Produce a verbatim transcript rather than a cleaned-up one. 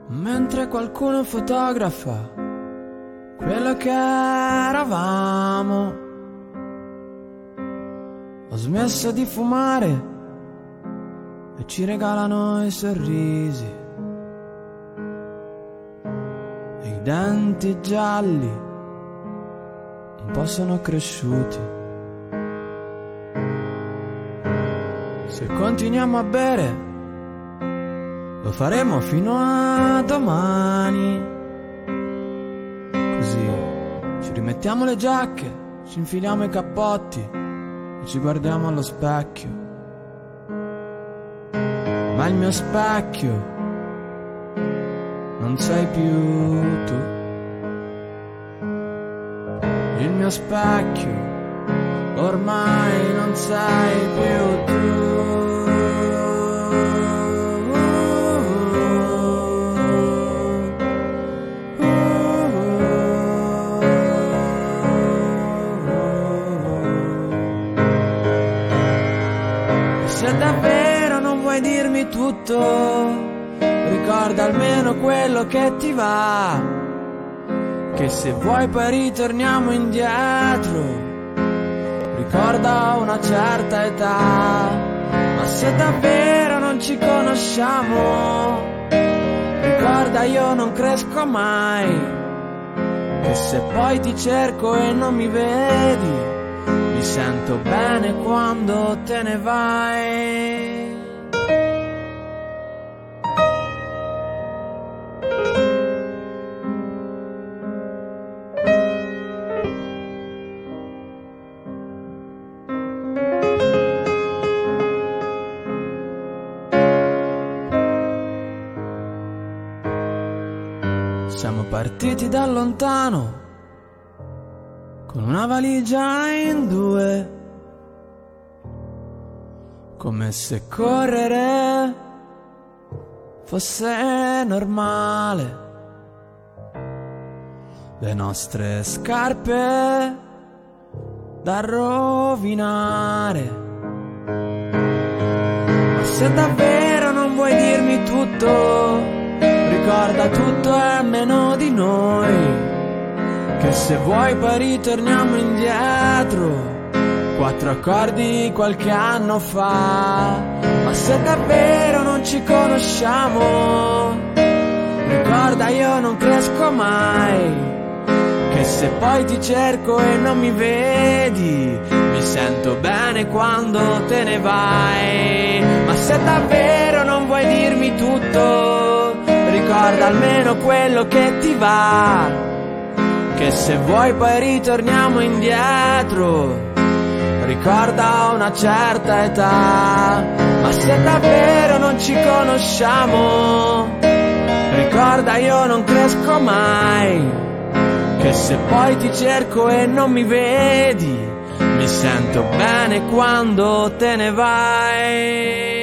Mentre qualcuno fotografa quello che eravamo, ho smesso di fumare e ci regalano i sorrisi, e i denti gialli un po' sono cresciuti. Se continuiamo a bere lo faremo fino a domani, così ci rimettiamo le giacche, ci infiliamo i cappotti e ci guardiamo allo specchio. Ma il mio specchio non sei più tu. Il mio specchio ormai non sei più tu. Se davvero non vuoi dirmi tutto, ricorda almeno quello che ti va, che se vuoi poi ritorniamo indietro. Ricorda una certa età, ma se davvero non ci conosciamo, ricorda io non cresco mai, che se poi ti cerco e non mi vedi, mi sento bene quando te ne vai. Siamo partiti da lontano con una valigia in due, come se correre fosse normale. Le nostre scarpe da rovinare. Ma se davvero non vuoi dirmi tutto, ricorda tutto è meno di noi, che se vuoi poi ritorniamo indietro, quattro accordi qualche anno fa. Ma se davvero non ci conosciamo, ricorda io non cresco mai, che se poi ti cerco e non mi vedi, mi sento bene quando te ne vai. Ma se davvero non vuoi dirmi tutto, ricorda almeno quello che ti va, che se vuoi poi ritorniamo indietro. Ricorda una certa età, ma se davvero non ci conosciamo, ricorda io non cresco mai, che se poi ti cerco e non mi vedi, mi sento bene quando te ne vai.